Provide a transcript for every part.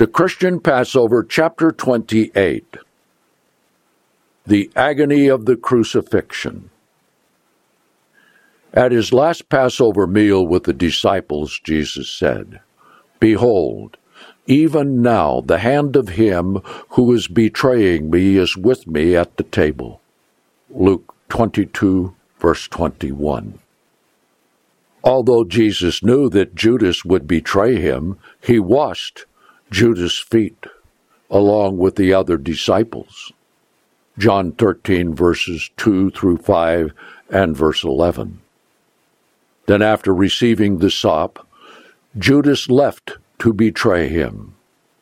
The Christian Passover, chapter 28. The agony of the crucifixion. At his last Passover meal with the disciples, Jesus said, "Behold, even now the hand of him who is betraying me is with me at the table." Luke 22, verse 21. Although Jesus knew that Judas would betray him, he washed Judas' feet, along with the other disciples. John 13, verses 2 through 5 and verse 11. Then after receiving the sop, Judas left to betray him.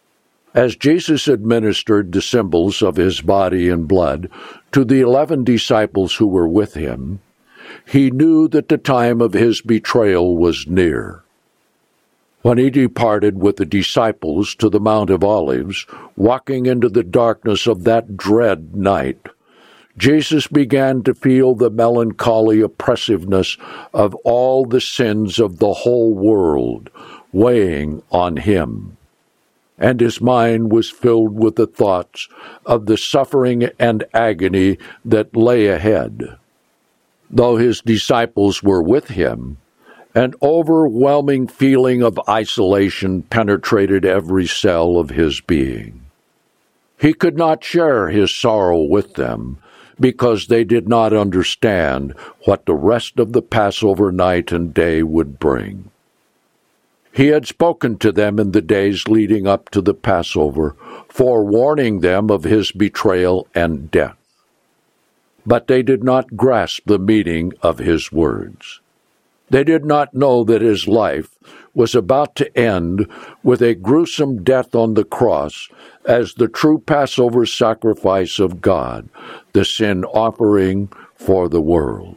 As Jesus administered the symbols of his body and blood to the 11 disciples who were with him, he knew that the time of his betrayal was near. When he departed with the disciples to the Mount of Olives, walking into the darkness of that dread night, Jesus began to feel the melancholy oppressiveness of all the sins of the whole world weighing on him, and his mind was filled with the thoughts of the suffering and agony that lay ahead. Though his disciples were with him, an overwhelming feeling of isolation penetrated every cell of his being. He could not share his sorrow with them because they did not understand what the rest of the Passover night and day would bring. He had spoken to them in the days leading up to the Passover, forewarning them of his betrayal and death. But they did not grasp the meaning of his words. They did not know that his life was about to end with a gruesome death on the cross as the true Passover sacrifice of God, the sin offering for the world.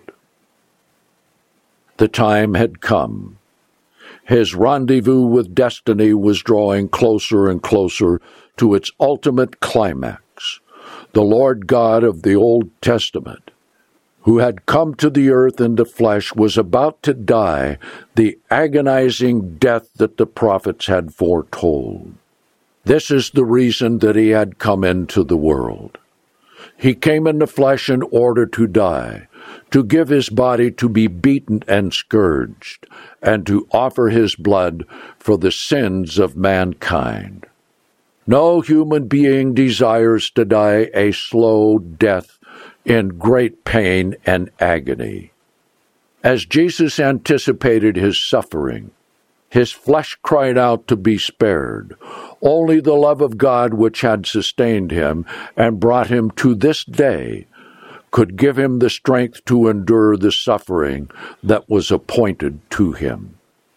The time had come. His rendezvous with destiny was drawing closer and closer to its ultimate climax. The Lord God of the Old Testament, who had come to the earth in the flesh, was about to die the agonizing death that the prophets had foretold. This is the reason that he had come into the world. He came in the flesh in order to die, to give his body to be beaten and scourged, and to offer his blood for the sins of mankind. No human being desires to die a slow death in great pain and agony. As Jesus anticipated his suffering, his flesh cried out to be spared. Only the love of God, which had sustained him and brought him to this day, could give him the strength to endure the suffering that was appointed to him.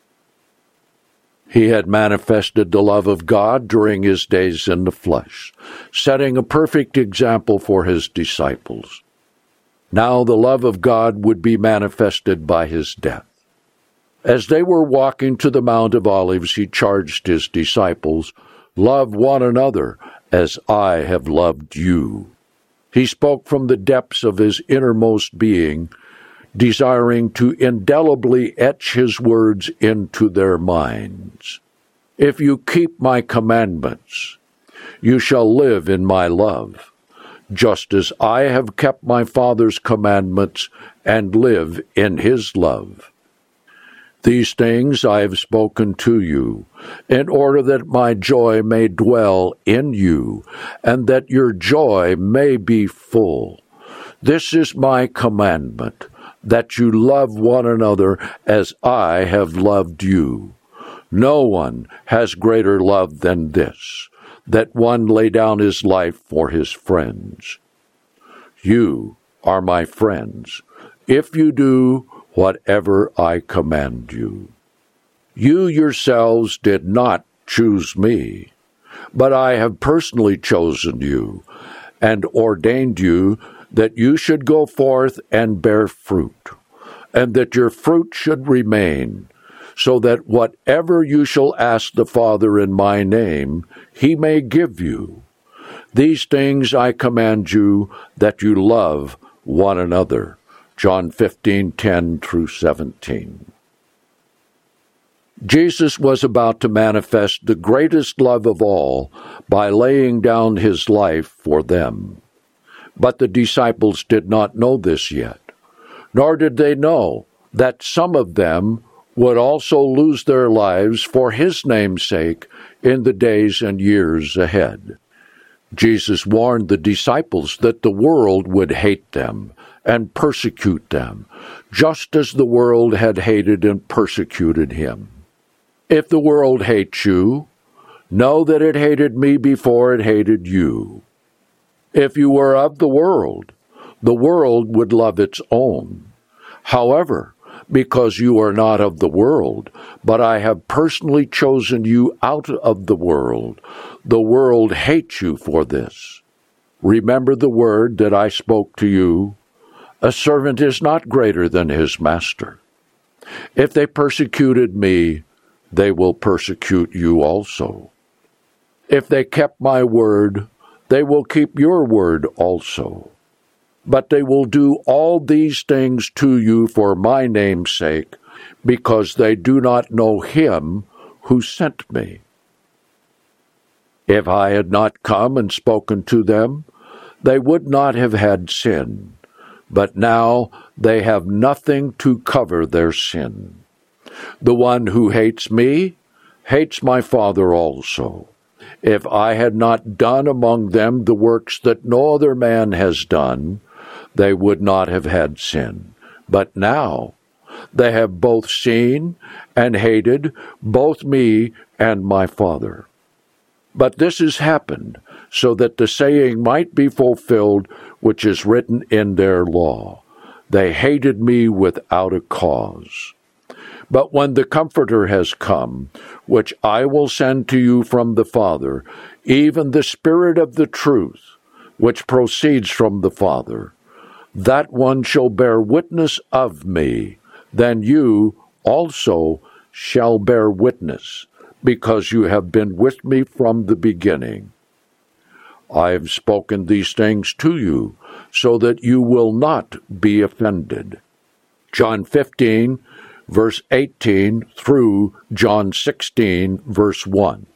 He had manifested the love of God during his days in the flesh, setting a perfect example for his disciples. Now the love of God would be manifested by his death. As they were walking to the Mount of Olives, he charged his disciples, "Love one another as I have loved you." He spoke from the depths of his innermost being, desiring to indelibly etch his words into their minds. "If you keep my commandments, you shall live in my love, just as I have kept my Father's commandments and live in his love. These things I have spoken to you, in order that my joy may dwell in you, and that your joy may be full. This is my commandment, that you love one another as I have loved you. No one has greater love than this, that one lay down his life for his friends. You are my friends, if you do whatever I command you. You yourselves did not choose me, but I have personally chosen you and ordained you that you should go forth and bear fruit, and that your fruit should remain, so that whatever you shall ask the Father in my name, he may give you. These things I command you, that you love one another." John 15:10 through 17. Jesus was about to manifest the greatest love of all by laying down his life for them. But the disciples did not know this yet, nor did they know that some of them would also lose their lives for his name's sake in the days and years ahead. Jesus warned the disciples that the world would hate them and persecute them, just as the world had hated and persecuted him. If the world hates you, know that it hated me before it hated you. If you were of the world would love its own. However, because you are not of the world, but I have personally chosen you out of the world hates you for this. Remember the word that I spoke to you. A servant is not greater than his master. If they persecuted me, they will persecute you also. If they kept my word, they will keep your word also. But they will do all these things to you for my name's sake, because they do not know him who sent me. If I had not come and spoken to them, they would not have had sin. But now they have nothing to cover their sin. The one who hates me hates my Father also. If I had not done among them the works that no other man has done, they would not have had sin. But now they have both seen and hated both me and my Father. But this has happened so that the saying might be fulfilled which is written in their law. They hated me without a cause. But when the Comforter has come, which I will send to you from the Father, even the Spirit of the truth, which proceeds from the Father, that one shall bear witness of me. Then you also shall bear witness, because you have been with me from the beginning. I have spoken these things to you, so that you will not be offended. John 15, verse 18 through John 16, verse 1.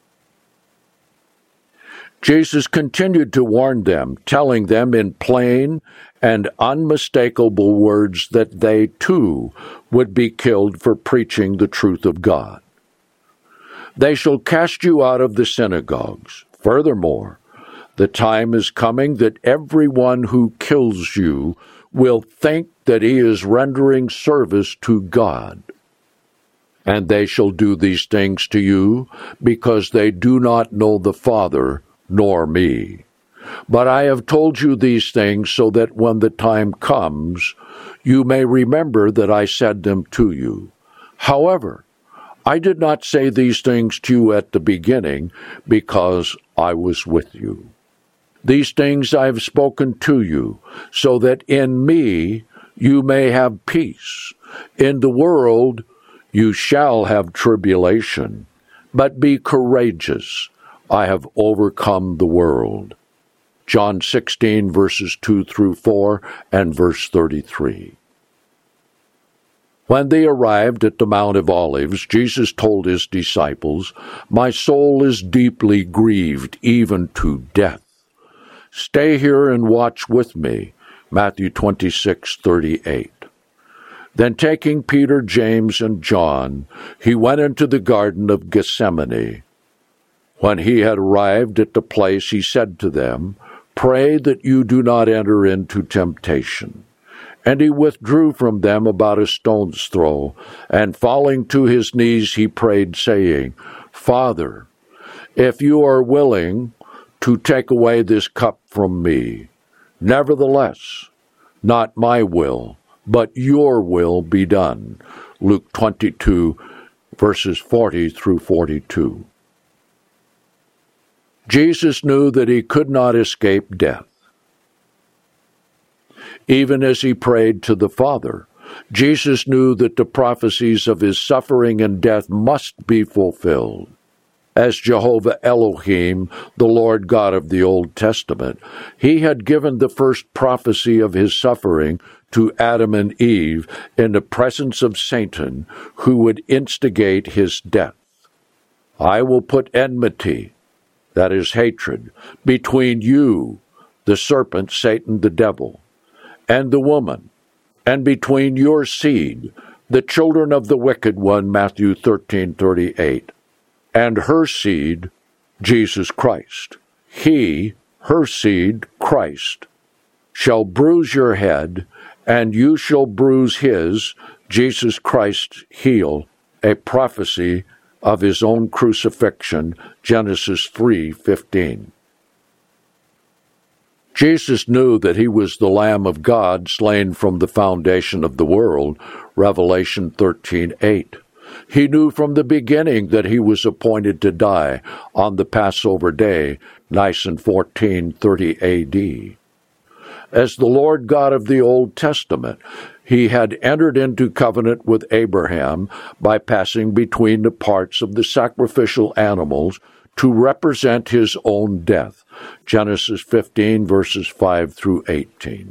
Jesus continued to warn them, telling them in plain and unmistakable words that they too would be killed for preaching the truth of God. They shall cast you out of the synagogues. Furthermore, the time is coming that everyone who kills you will think that he is rendering service to God. And they shall do these things to you, because they do not know the Father nor me. But I have told you these things so that when the time comes, you may remember that I said them to you. However, I did not say these things to you at the beginning, because I was with you. These things I have spoken to you, so that in me you may have peace. In the world you shall have tribulation, but be courageous. I have overcome the world. John 16, verses 2 through 4, and verse 33. When they arrived at the Mount of Olives, Jesus told his disciples, "My soul is deeply grieved, even to death. Stay here and watch with me." Matthew 26:38. Then taking Peter, James, and John, he went into the Garden of Gethsemane. When he had arrived at the place, he said to them, "Pray that you do not enter into temptation." And he withdrew from them about a stone's throw, and falling to his knees he prayed, saying, "Father, if you are willing to take away this cup from me, nevertheless, not my will, but your will be done." Luke 22, verses 40 through 42. Jesus knew that he could not escape death. Even as he prayed to the Father, Jesus knew that the prophecies of his suffering and death must be fulfilled. as Jehovah Elohim, the Lord God of the Old Testament, he had given the first prophecy of his suffering to Adam and Eve in the presence of Satan, who would instigate his death. I will put enmity, that is hatred, between you, the serpent, Satan the devil, and the woman, and between your seed, the children of the wicked one, Matthew 13:38, and her seed, Jesus Christ. He, her seed, Christ, shall bruise your head, and you shall bruise his, Jesus Christ's heel, a prophecy of his own crucifixion, Genesis 3:15. Jesus knew that he was the Lamb of God slain from the foundation of the world, Revelation 13:8. He knew from the beginning that he was appointed to die on the Passover day, Nisan 1430 A.D. As the Lord God of the Old Testament, he had entered into covenant with Abraham by passing between the parts of the sacrificial animals to represent his own death, Genesis 15, verses 5 through 18.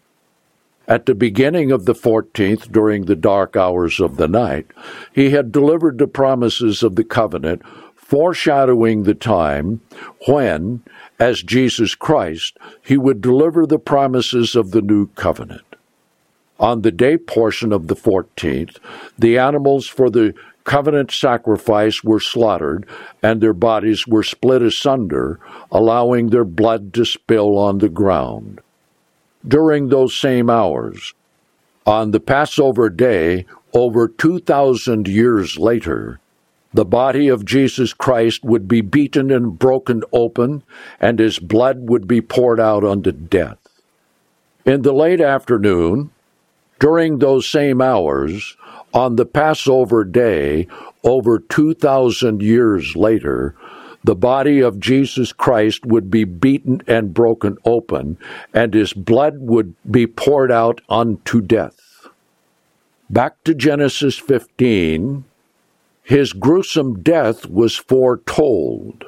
At the beginning of the 14th, during the dark hours of the night, he had delivered the promises of the covenant, foreshadowing the time when, as Jesus Christ, he would deliver the promises of the new covenant. On the day portion of the 14th, the animals for the covenant sacrifice were slaughtered, and their bodies were split asunder, allowing their blood to spill on the ground. During those same hours, on the Passover day, over 2,000 years later, the body of Jesus Christ would be beaten and broken open, and his blood would be poured out unto death. In the late afternoon, during those same hours, on the Passover day, over 2,000 years later, the body of Jesus Christ would be beaten and broken open, and his blood would be poured out unto death. Back to Genesis 15, his gruesome death was foretold.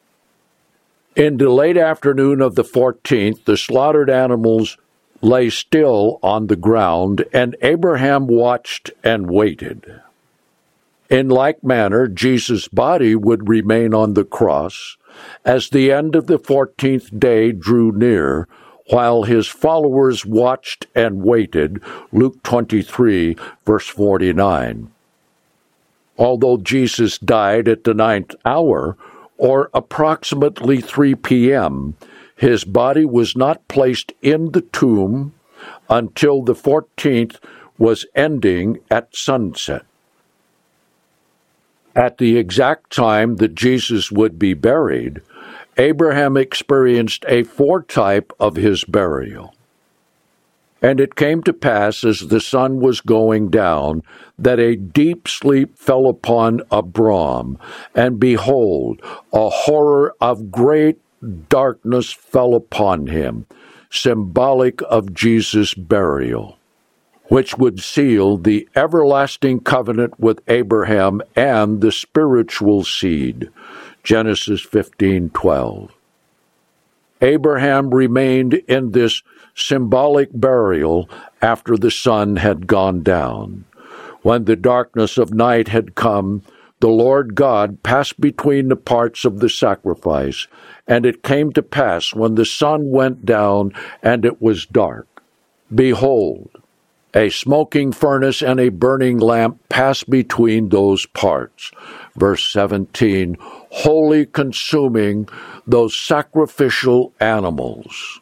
In the late afternoon of the 14th, the slaughtered animals lay still on the ground, and Abraham watched and waited. In like manner, Jesus' body would remain on the cross as the end of the 14th day drew near, while his followers watched and waited, Luke 23, verse 49. Although Jesus died at the 9th hour, or approximately 3 p.m., his body was not placed in the tomb until the 14th was ending at sunset. At the exact time that Jesus would be buried, Abraham experienced a foretype of his burial. And it came to pass, as the sun was going down, that a deep sleep fell upon Abram, and behold, a horror of great darkness fell upon him, symbolic of Jesus' burial, which would seal the everlasting covenant with Abraham and the spiritual seed, Genesis 15:12. Abraham remained in this symbolic burial after the sun had gone down. When the darkness of night had come, the Lord God passed between the parts of the sacrifice, and it came to pass, when the sun went down and it was dark, behold, a smoking furnace and a burning lamp passed between those parts. Verse 17, wholly consuming those sacrificial animals.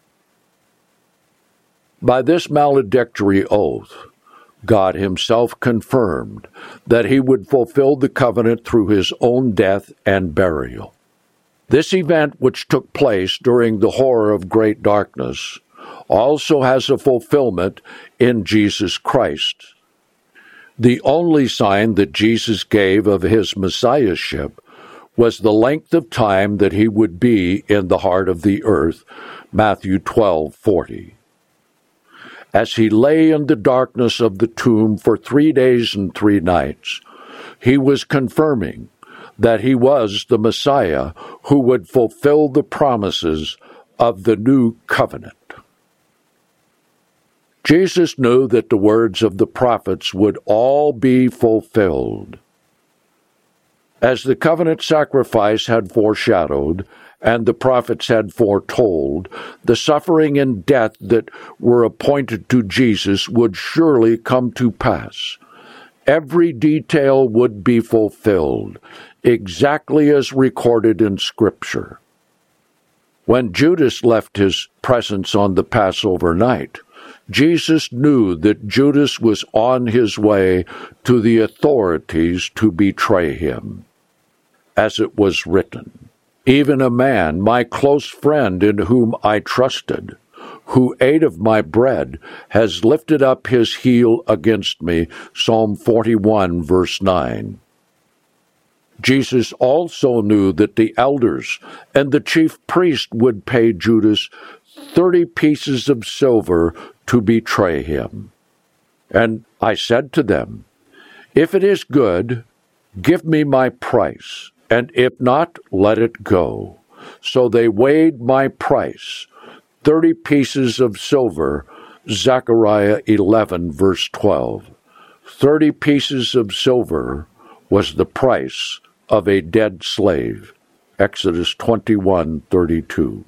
By this maledictory oath, God himself confirmed that he would fulfill the covenant through his own death and burial. This event, which took place during the horror of great darkness, also has a fulfillment in Jesus Christ. The only sign that Jesus gave of his messiahship was the length of time that he would be in the heart of the earth, Matthew 12:40. As he lay in the darkness of the tomb for 3 days and 3 nights, he was confirming that he was the Messiah who would fulfill the promises of the new covenant. Jesus knew that the words of the prophets would all be fulfilled. As the covenant sacrifice had foreshadowed, and the prophets had foretold, the suffering and death that were appointed to Jesus would surely come to pass. Every detail would be fulfilled, exactly as recorded in Scripture. When Judas left his presence on the Passover night, Jesus knew that Judas was on his way to the authorities to betray him. As it was written, "Even a man, my close friend in whom I trusted, who ate of my bread, has lifted up his heel against me." Psalm 41, verse 9. Jesus also knew that the elders and the chief priest would pay Judas 30 pieces of silver to betray him. And I said to them, "If it is good, give me my price, and if not, let it go." So they weighed my price, 30 pieces of silver, Zechariah 11, verse 12. 30 pieces of silver was the price of a dead slave, Exodus 21:32.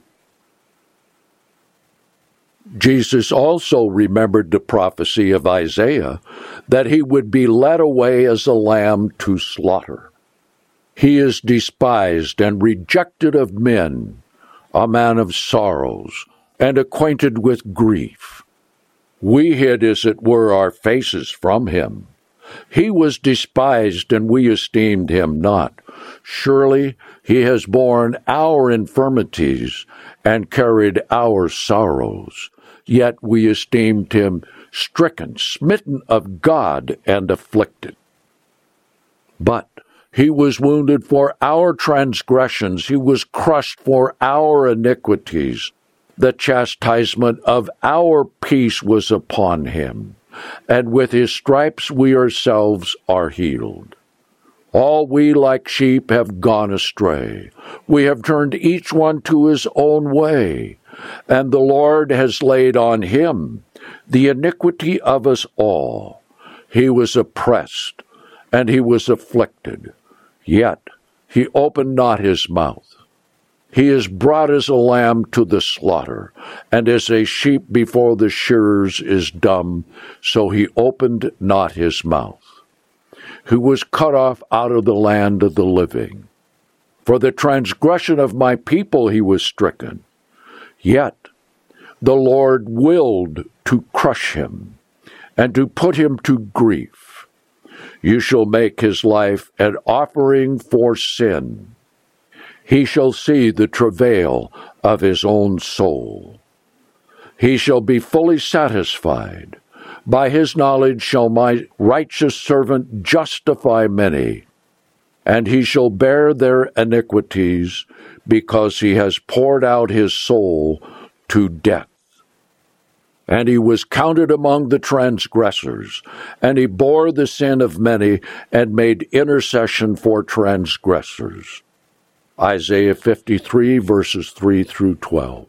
Jesus also remembered the prophecy of Isaiah that he would be led away as a lamb to slaughter. He is despised and rejected of men, a man of sorrows, and acquainted with grief. We hid, as it were, our faces from him. He was despised, and we esteemed him not. Surely he has borne our infirmities and carried our sorrows. Yet we esteemed him stricken, smitten of God, and afflicted. But he was wounded for our transgressions, he was crushed for our iniquities. The chastisement of our peace was upon him, and with his stripes we ourselves are healed. All we like sheep have gone astray. We have turned each one to his own way, and the Lord has laid on him the iniquity of us all. He was oppressed, and he was afflicted, yet he opened not his mouth. He is brought as a lamb to the slaughter, and as a sheep before the shearers is dumb, so he opened not his mouth. He was cut off out of the land of the living. For the transgression of my people he was stricken. Yet the Lord willed to crush him, and to put him to grief. You shall make his life an offering for sin. He shall see the travail of his own soul. He shall be fully satisfied. By his knowledge shall my righteous servant justify many, and he shall bear their iniquities, because he has poured out his soul to death. And he was counted among the transgressors, and he bore the sin of many, and made intercession for transgressors. Isaiah 53, verses 3 through 12.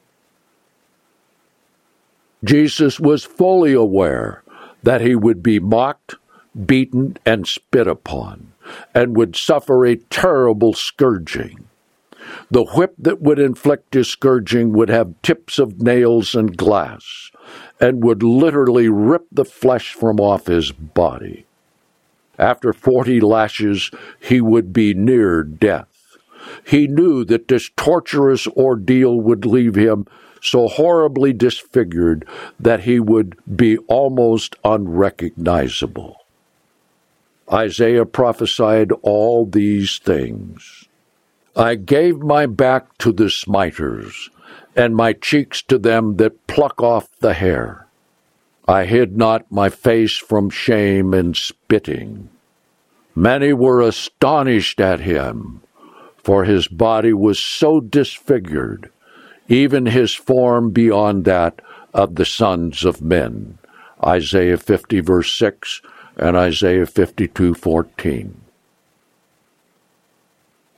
Jesus was fully aware that he would be mocked, beaten, and spit upon, and would suffer a terrible scourging. The whip that would inflict his scourging would have tips of nails and glass, and would literally rip the flesh from off his body. After 40 lashes, he would be near death. He knew that this torturous ordeal would leave him so horribly disfigured that he would be almost unrecognizable. Isaiah prophesied all these things. I gave my back to the smiters, and my cheeks to them that pluck off the hair. I hid not my face from shame and spitting. Many were astonished at him, for his body was so disfigured, even his form beyond that of the sons of men. Isaiah 50, verse 6, and Isaiah 52:14.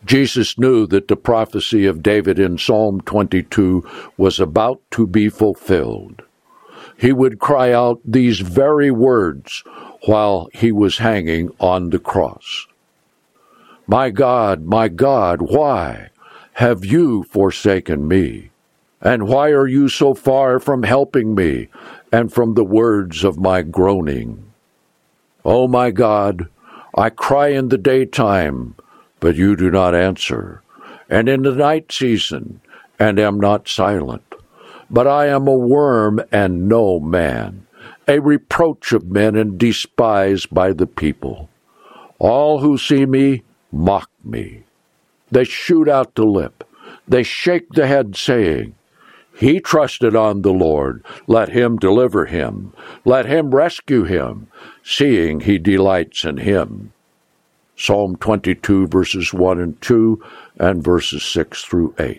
Jesus knew that the prophecy of David in Psalm 22 was about to be fulfilled. He would cry out these very words while he was hanging on the cross. My God, why have you forsaken me? And why are you so far from helping me and from the words of my groaning? O my God, I cry in the daytime, but you do not answer, and in the night season, and am not silent. But I am a worm and no man, a reproach of men and despised by the people. All who see me mock me. They shoot out the lip. They shake the head, saying, He trusted on the Lord. Let him deliver him. Let him rescue him, seeing he delights in him. Psalm 22, verses 1 and 2, and verses 6 through 8.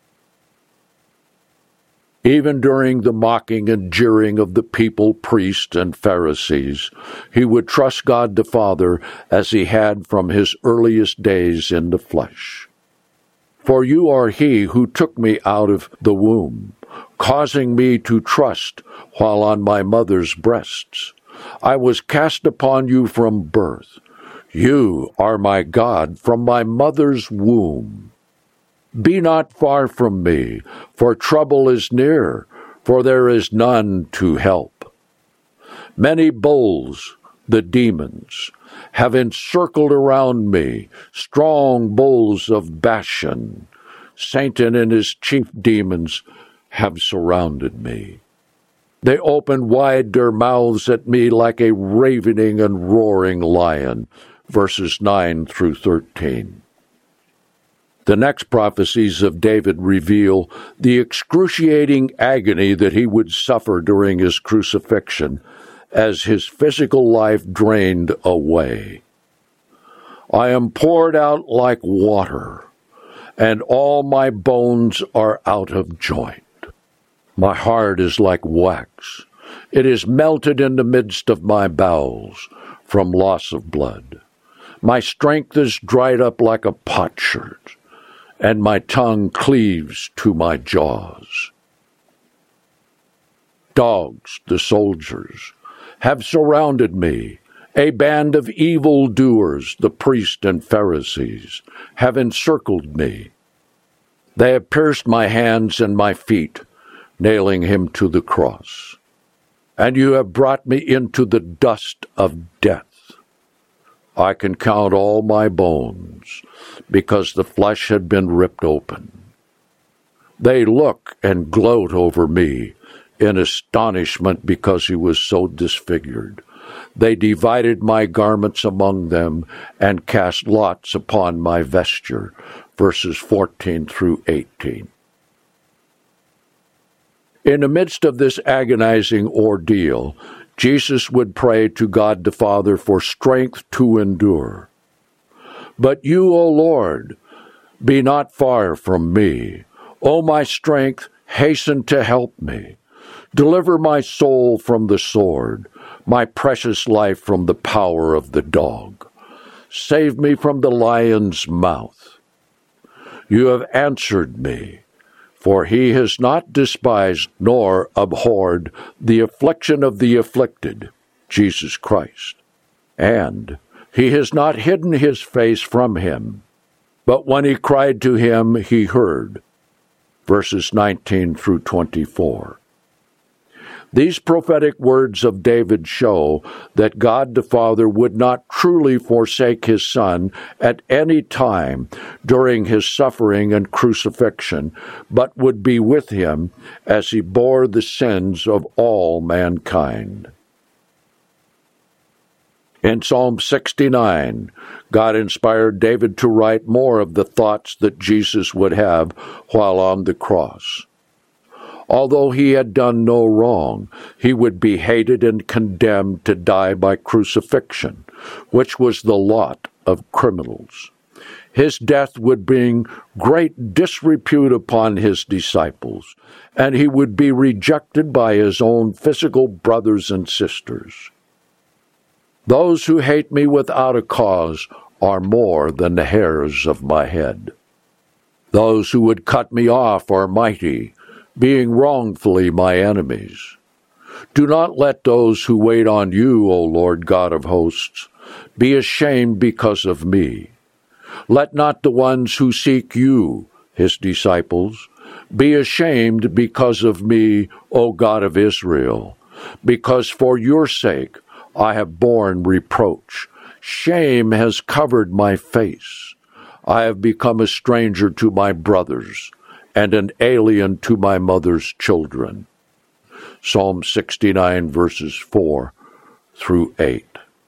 Even during the mocking and jeering of the people, priests, and Pharisees, he would trust God the Father as he had from his earliest days in the flesh. For you are he who took me out of the womb, causing me to trust while on my mother's breasts. I was cast upon you from birth. You are my God from my mother's womb. Be not far from me, for trouble is near, for there is none to help. Many bulls, the demons, have encircled around me, strong bulls of Bashan. Satan and his chief demons have surrounded me. They open wide their mouths at me like a ravening and roaring lion. Verses 9 through 13. The next prophecies of David reveal the excruciating agony that he would suffer during his crucifixion as his physical life drained away. I am poured out like water, and all my bones are out of joint. My heart is like wax. It is melted in the midst of my bowels from loss of blood. My strength is dried up like a potsherd, and my tongue cleaves to my jaws. Dogs, the soldiers, have surrounded me. A band of evildoers, the priests and Pharisees, have encircled me. They have pierced my hands and my feet, nailing him to the cross. And you have brought me into the dust of death. I can count all my bones, because the flesh had been ripped open. They look and gloat over me in astonishment because he was so disfigured. They divided my garments among them and cast lots upon my vesture. Verses 14 through 18. In the midst of this agonizing ordeal, Jesus would pray to God the Father for strength to endure. But you, O Lord, be not far from me. O my strength, hasten to help me. Deliver my soul from the sword, my precious life from the power of the dog. Save me from the lion's mouth. You have answered me. For he has not despised nor abhorred the affliction of the afflicted, Jesus Christ. And he has not hidden his face from him. But when he cried to him, he heard. Verses 19 through 24. These prophetic words of David show that God the Father would not truly forsake his Son at any time during his suffering and crucifixion, but would be with him as he bore the sins of all mankind. In Psalm 69, God inspired David to write more of the thoughts that Jesus would have while on the cross. Although he had done no wrong, he would be hated and condemned to die by crucifixion, which was the lot of criminals. His death would bring great disrepute upon his disciples, and he would be rejected by his own physical brothers and sisters. Those who hate me without a cause are more than the hairs of my head. Those who would cut me off are mighty, being wrongfully my enemies. Do not let those who wait on you, O Lord God of hosts, be ashamed because of me. Let not the ones who seek you, his disciples, be ashamed because of me, O God of Israel, because for your sake I have borne reproach. Shame has covered my face. I have become a stranger to my brothers, and an alien to my mother's children. Psalm 69, verses 4 through 8.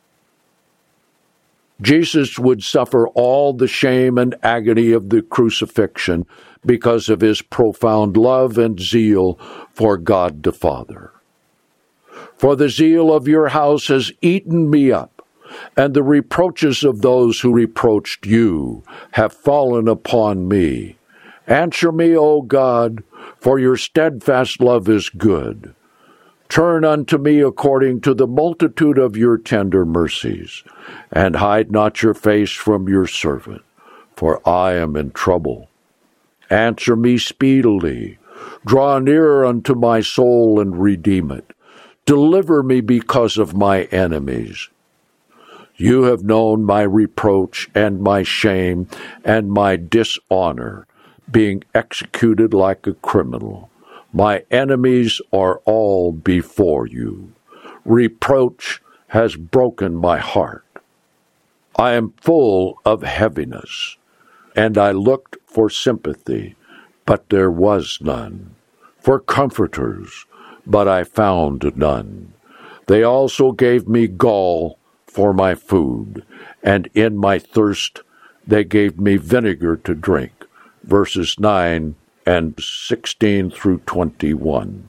Jesus would suffer all the shame and agony of the crucifixion because of his profound love and zeal for God the Father. For the zeal of your house has eaten me up, and the reproaches of those who reproached you have fallen upon me. Answer me, O God, for your steadfast love is good. Turn unto me according to the multitude of your tender mercies, and hide not your face from your servant, for I am in trouble. Answer me speedily. Draw near unto my soul and redeem it. Deliver me because of my enemies. You have known my reproach and my shame and my dishonor, being executed like a criminal. My enemies are all before you. Reproach has broken my heart. I am full of heaviness, and I looked for sympathy, but there was none, for comforters, but I found none. They also gave me gall for my food, and in my thirst they gave me vinegar to drink. Verses 9 and 16 through 21.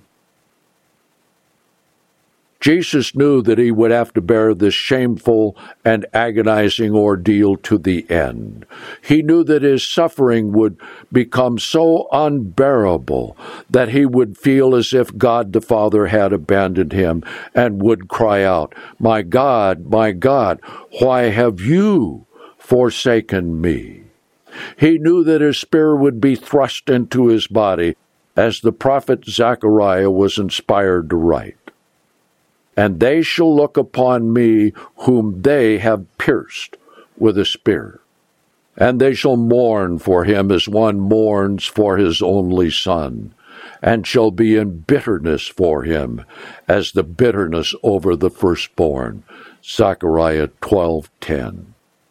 Jesus knew that he would have to bear this shameful and agonizing ordeal to the end. He knew that his suffering would become so unbearable that he would feel as if God the Father had abandoned him and would cry out, my God, why have you forsaken me?" He knew that his spear would be thrust into his body, as the prophet Zechariah was inspired to write. "And they shall look upon me whom they have pierced with a spear. And they shall mourn for him as one mourns for his only son, and shall be in bitterness for him, as the bitterness over the firstborn." Zechariah 12:10.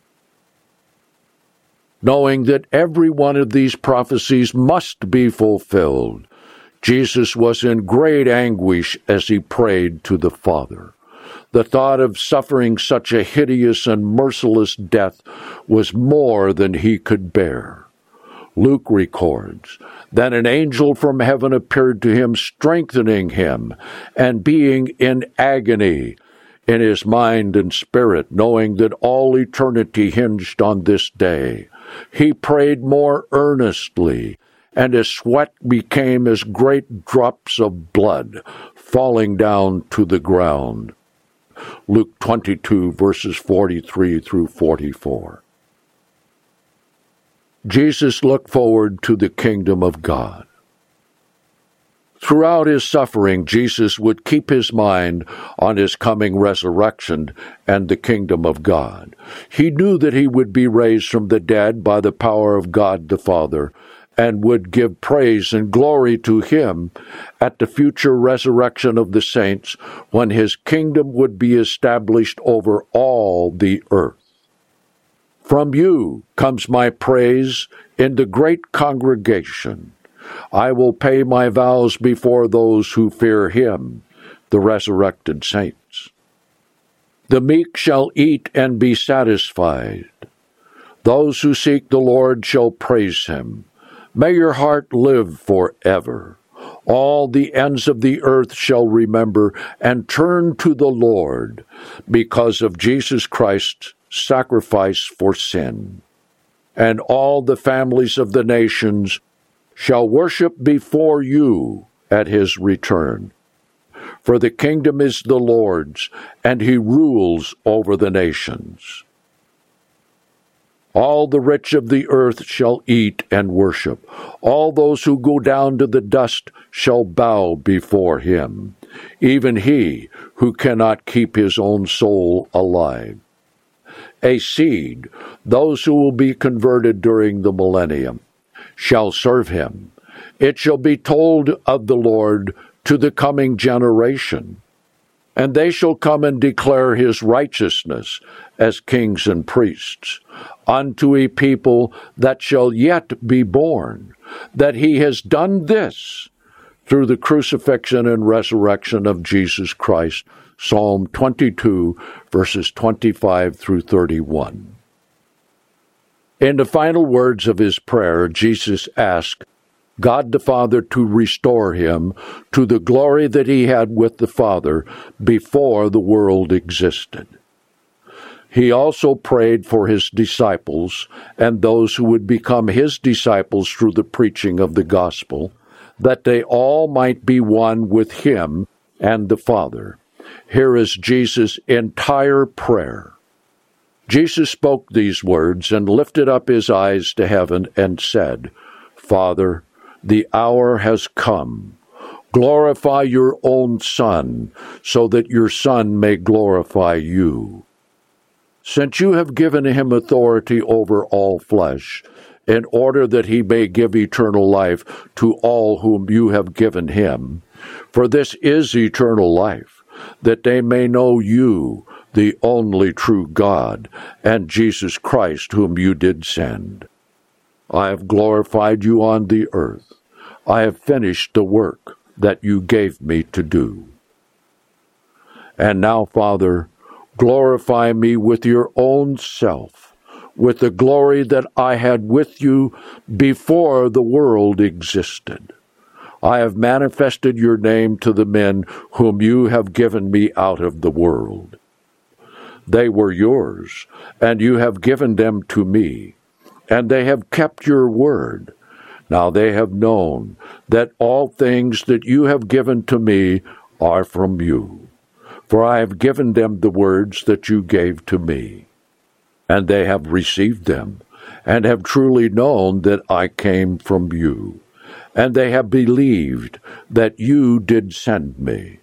Knowing that every one of these prophecies must be fulfilled, Jesus was in great anguish as he prayed to the Father. The thought of suffering such a hideous and merciless death was more than he could bear. Luke records, "Then an angel from heaven appeared to him, strengthening him, and being in agony in his mind and spirit, knowing that all eternity hinged on this day. He prayed more earnestly, and his sweat became as great drops of blood falling down to the ground." Luke 22, verses 43 through 44. Jesus looked forward to the kingdom of God. Throughout his suffering, Jesus would keep his mind on his coming resurrection and the kingdom of God. He knew that he would be raised from the dead by the power of God the Father, and would give praise and glory to him at the future resurrection of the saints, when his kingdom would be established over all the earth. "From you comes my praise in the great congregation. I will pay my vows before those who fear him, the resurrected saints. The meek shall eat and be satisfied. Those who seek the Lord shall praise him. May your heart live forever. All the ends of the earth shall remember and turn to the Lord because of Jesus Christ's sacrifice for sin. And all the families of the nations shall worship before you at his return. For the kingdom is the Lord's, and he rules over the nations." All the rich of the earth shall eat and worship. All those who go down to the dust shall bow before him, even he who cannot keep his own soul alive. A seed, those who will be converted during the millennium, shall serve him. It shall be told of the Lord to the coming generation, and they shall come and declare his righteousness as kings and priests unto a people that shall yet be born, that he has done this through the crucifixion and resurrection of Jesus Christ. Psalm 22, verses 25 through 31. In the final words of his prayer, Jesus asked God the Father to restore him to the glory that he had with the Father before the world existed. He also prayed for his disciples and those who would become his disciples through the preaching of the gospel, that they all might be one with him and the Father. Here is Jesus' entire prayer. Jesus spoke these words and lifted up his eyes to heaven and said, Father, the hour has come. Glorify your own Son, so that your Son may glorify you. Since you have given him authority over all flesh, in order that he may give eternal life to all whom you have given him, for this is eternal life, that they may know you, the only true God, and Jesus Christ whom you did send. I have glorified you on the earth. I have finished the work that you gave me to do. And now, Father, glorify me with your own self, with the glory that I had with you before the world existed. I have manifested your name to the men whom you have given me out of the world. They were yours, and you have given them to me, and they have kept your word. Now they have known that all things that you have given to me are from you. For I have given them the words that you gave to me, and they have received them, and have truly known that I came from you, and they have believed that you did send me.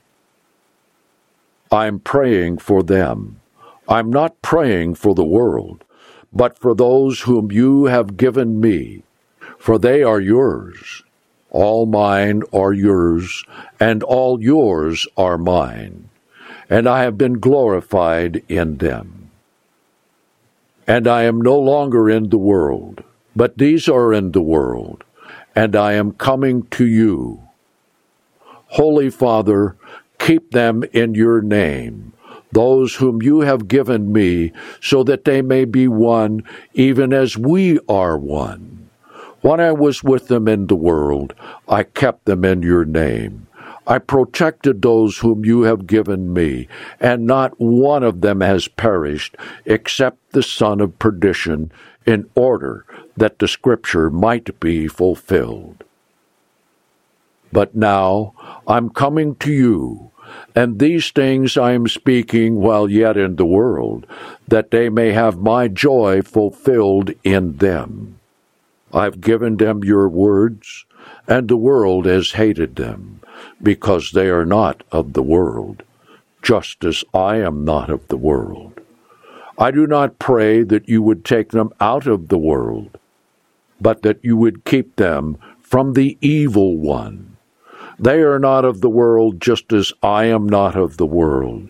I'm praying for them. I'm not praying for the world, but for those whom you have given me, for they are yours. All mine are yours, and all yours are mine, and I have been glorified in them. And I am no longer in the world, but these are in the world, and I am coming to you. Holy Father, keep them in your name, those whom you have given me, so that they may be one, even as we are one. When I was with them in the world, I kept them in your name. I protected those whom you have given me, and not one of them has perished, except the son of perdition, in order that the Scripture might be fulfilled. But now I'm coming to you, and these things I am speaking while yet in the world, that they may have my joy fulfilled in them. I've given them your words, and the world has hated them, because they are not of the world, just as I am not of the world. I do not pray that you would take them out of the world, but that you would keep them from the evil one. They are not of the world, just as I am not of the world.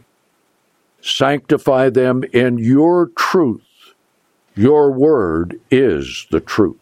Sanctify them in your truth. Your word is the truth.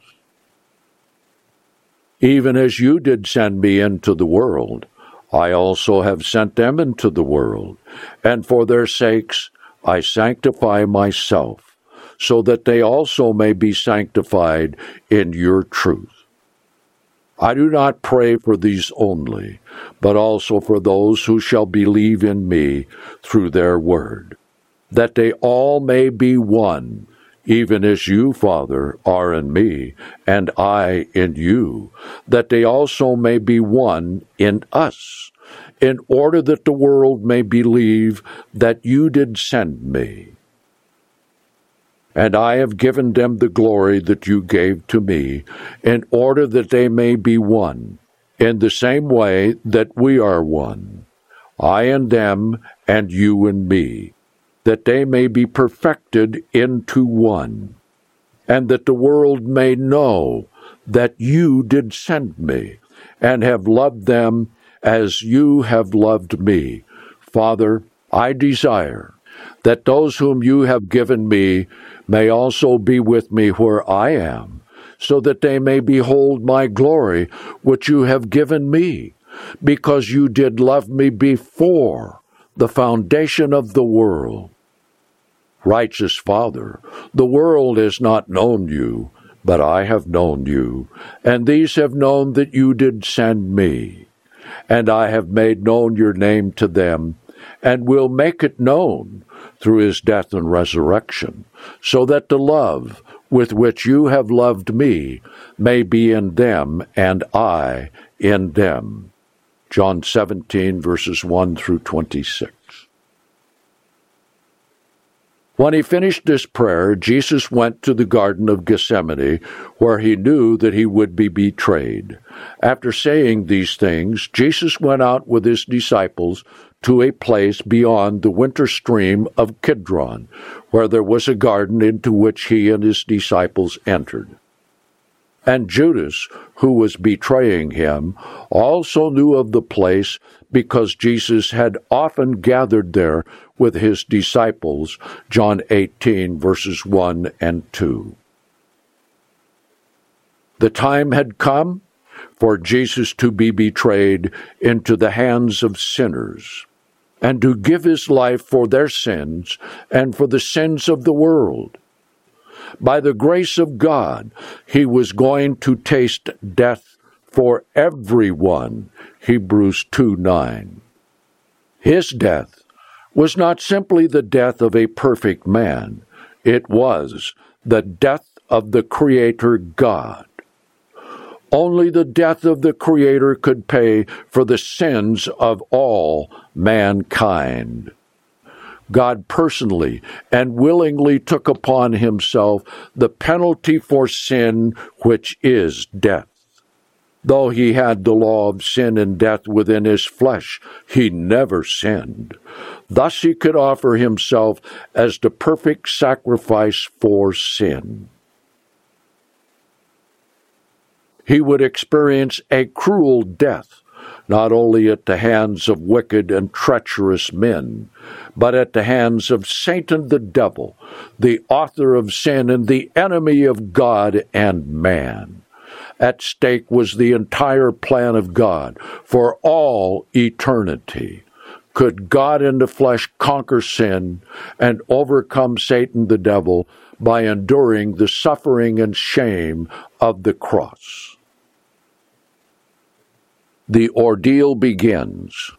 Even as you did send me into the world, I also have sent them into the world, and for their sakes I sanctify myself, so that they also may be sanctified in your truth. I do not pray for these only, but also for those who shall believe in me through their word, that they all may be one, even as you, Father, are in me, and I in you, that they also may be one in us, in order that the world may believe that you did send me. And I have given them the glory that you gave to me, in order that they may be one, in the same way that we are one, I and them, and you and me, that they may be perfected into one, and that the world may know that you did send me, and have loved them as you have loved me. Father, I desire that those whom you have given me may also be with me where I am, so that they may behold my glory which you have given me, because you did love me before the foundation of the world. Righteous Father, the world has not known you, but I have known you, and these have known that you did send me. And I have made known your name to them, and will make it known through his death and resurrection, so that the love with which you have loved me may be in them, and I in them. John 17, verses 1 through 26. When he finished this prayer, Jesus went to the Garden of Gethsemane, where he knew that he would be betrayed. After saying these things, Jesus went out with his disciples to a place beyond the winter stream of Kidron, where there was a garden into which he and his disciples entered. And Judas, who was betraying him, also knew of the place, because Jesus had often gathered there with his disciples. John 18, verses 1 and 2. The time had come for Jesus to be betrayed into the hands of sinners, and to give his life for their sins and for the sins of the world. By the grace of God, he was going to taste death for everyone. Hebrews 2:9. His death was not simply the death of a perfect man. It was the death of the Creator God. Only the death of the Creator could pay for the sins of all mankind. God personally and willingly took upon himself the penalty for sin, which is death. Though he had the law of sin and death within his flesh, he never sinned. Thus he could offer himself as the perfect sacrifice for sin. He would experience a cruel death, not only at the hands of wicked and treacherous men, but at the hands of Satan the devil, the author of sin and the enemy of God and man. At stake was the entire plan of God for all eternity. Could God in the flesh conquer sin and overcome Satan the devil by enduring the suffering and shame of the cross? The ordeal begins.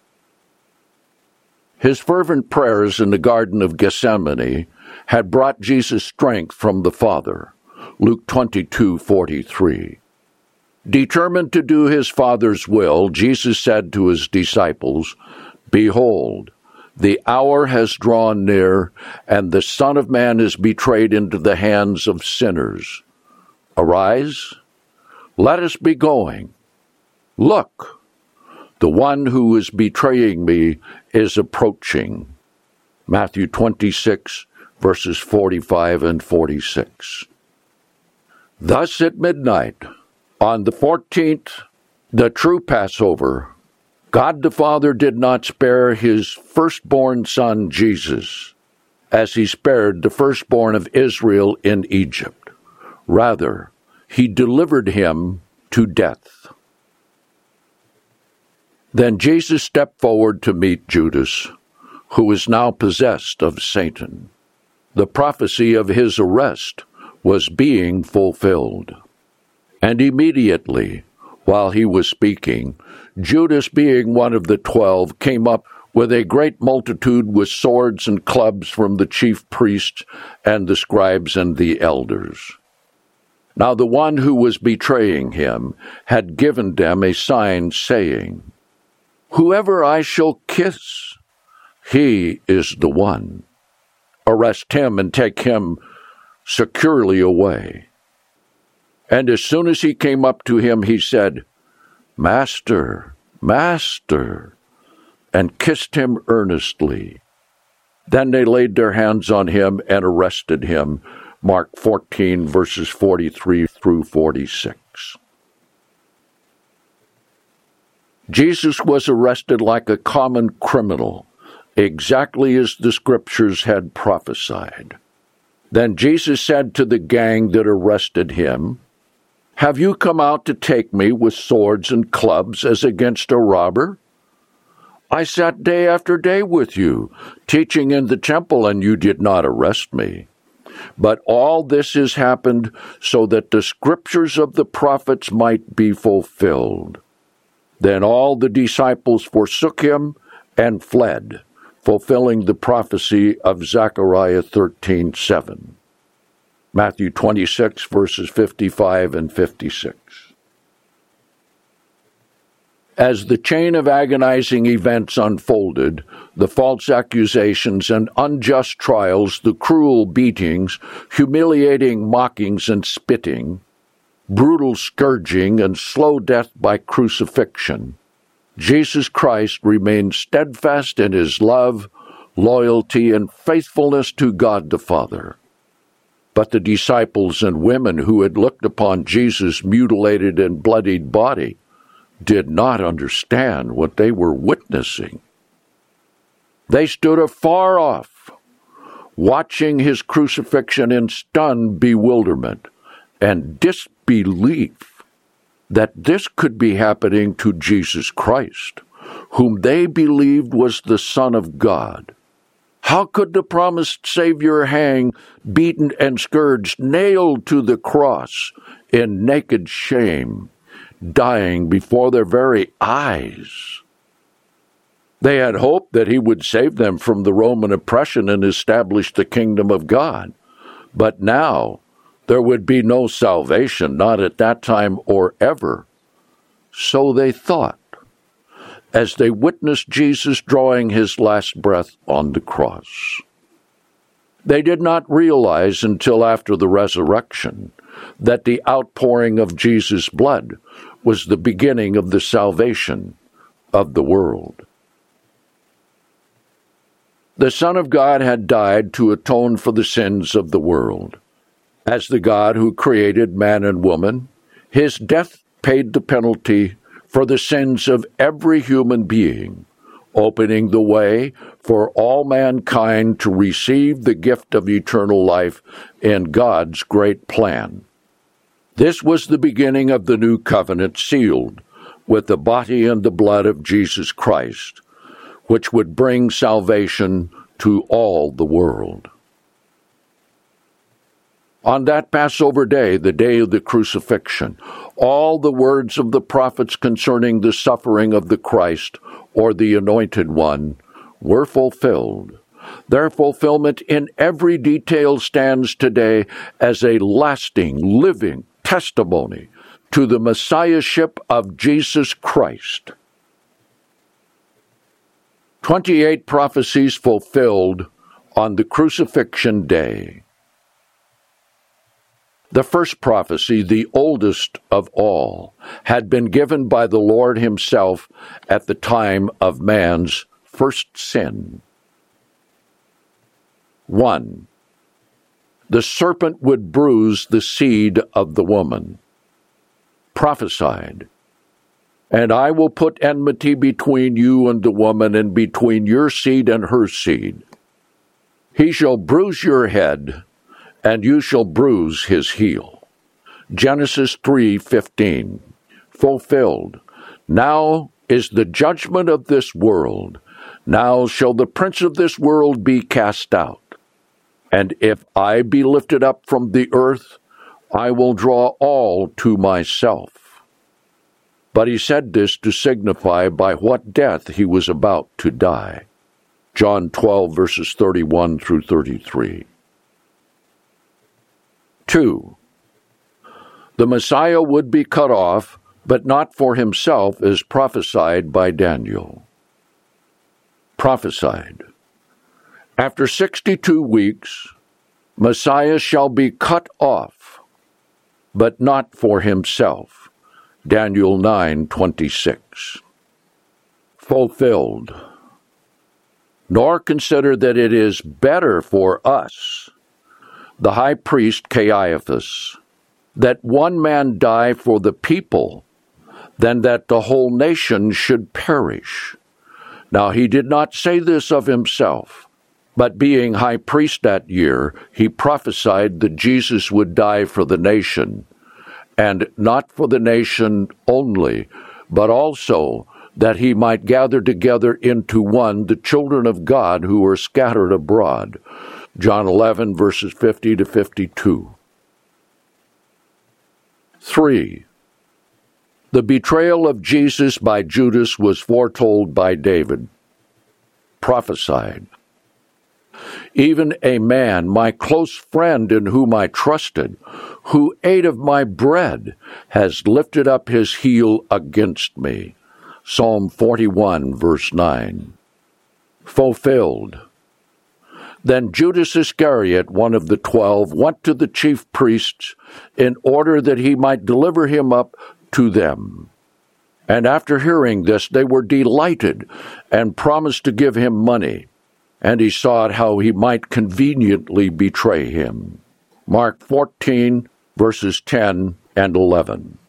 His fervent prayers in the Garden of Gethsemane had brought Jesus strength from the Father. Luke 22:43. Determined to do his Father's will, Jesus said to his disciples, "Behold, the hour has drawn near, and the Son of Man is betrayed into the hands of sinners. Arise, let us be going. Look, the one who is betraying me is approaching." Matthew 26, verses 45 and 46. Thus at midnight, on the 14th, the true Passover, God the Father did not spare his firstborn Son, Jesus, as he spared the firstborn of Israel in Egypt. Rather, he delivered him to death. Then Jesus stepped forward to meet Judas, who is now possessed of Satan. The prophecy of his arrest was being fulfilled. And immediately, while he was speaking, Judas, being one of the 12, came up with a great multitude with swords and clubs from the chief priests and the scribes and the elders. Now the one who was betraying him had given them a sign, saying, "Whoever I shall kiss, he is the one. Arrest him and take him securely away. And as soon as he came up to him, he said, "Master, Master," and kissed him earnestly. Then they laid their hands on him and arrested him. Mark 14, verses 43 through 46. Jesus was arrested like a common criminal, exactly as the Scriptures had prophesied. Then Jesus said to the gang that arrested him, "Have you come out to take me with swords and clubs as against a robber? I sat day after day with you, teaching in the temple, and you did not arrest me. But all this has happened so that the Scriptures of the prophets might be fulfilled." Then all the disciples forsook him and fled, fulfilling the prophecy of Zechariah 13:7. Matthew 26, verses 55 and 56. As the chain of agonizing events unfolded, the false accusations and unjust trials, the cruel beatings, humiliating mockings and spitting, brutal scourging, and slow death by crucifixion, Jesus Christ remained steadfast in his love, loyalty, and faithfulness to God the Father. But the disciples and women who had looked upon Jesus' mutilated and bloodied body did not understand what they were witnessing. They stood afar off, watching his crucifixion in stunned bewilderment and disbelief that this could be happening to Jesus Christ, whom they believed was the Son of God. How could the promised Savior hang, beaten and scourged, nailed to the cross in naked shame, dying before their very eyes? They had hoped that he would save them from the Roman oppression and establish the kingdom of God. But now there would be no salvation, not at that time or ever. So they thought, as they witnessed Jesus drawing his last breath on the cross. They did not realize until after the resurrection that the outpouring of Jesus' blood was the beginning of the salvation of the world. The Son of God had died to atone for the sins of the world. As the God who created man and woman, his death paid the penalty for the sins of every human being, opening the way for all mankind to receive the gift of eternal life in God's great plan. This was the beginning of the new covenant sealed with the body and the blood of Jesus Christ, which would bring salvation to all the world. On that Passover day, the day of the crucifixion, all the words of the prophets concerning the suffering of the Christ, or the Anointed One, were fulfilled. Their fulfillment in every detail stands today as a lasting, living testimony to the Messiahship of Jesus Christ. 28 prophecies fulfilled on the crucifixion day. The first prophecy, the oldest of all, had been given by the Lord himself at the time of man's first sin. 1. The serpent would bruise the seed of the woman. Prophesied, "And I will put enmity between you and the woman, and between your seed and her seed. He shall bruise your head, and you shall bruise his heel." Genesis 3:15. Fulfilled. Now is the judgment of this world. Now shall the prince of this world be cast out. And if I be lifted up from the earth, I will draw all to myself. But he said this to signify by what death he was about to die. John 12, verses 31 through 33. 2. The Messiah would be cut off, but not for himself, as prophesied by Daniel. Prophesied. After 62 weeks, Messiah shall be cut off, but not for himself. Daniel 9:26. Fulfilled. Nor consider that it is better for us, the high priest Caiaphas, that one man die for the people, than that the whole nation should perish. Now he did not say this of himself, but being high priest that year, he prophesied that Jesus would die for the nation, and not for the nation only, but also that he might gather together into one the children of God who are scattered abroad. John 11, verses 50 to 52. 3. The betrayal of Jesus by Judas was foretold by David. Prophesied. Even a man, my close friend in whom I trusted, who ate of my bread, has lifted up his heel against me. Psalm 41, verse 9. Fulfilled. Then Judas Iscariot, one of the 12, went to the chief priests in order that he might deliver him up to them. And after hearing this, they were delighted and promised to give him money. And he sought how he might conveniently betray him. Mark 14, verses 10 and 11.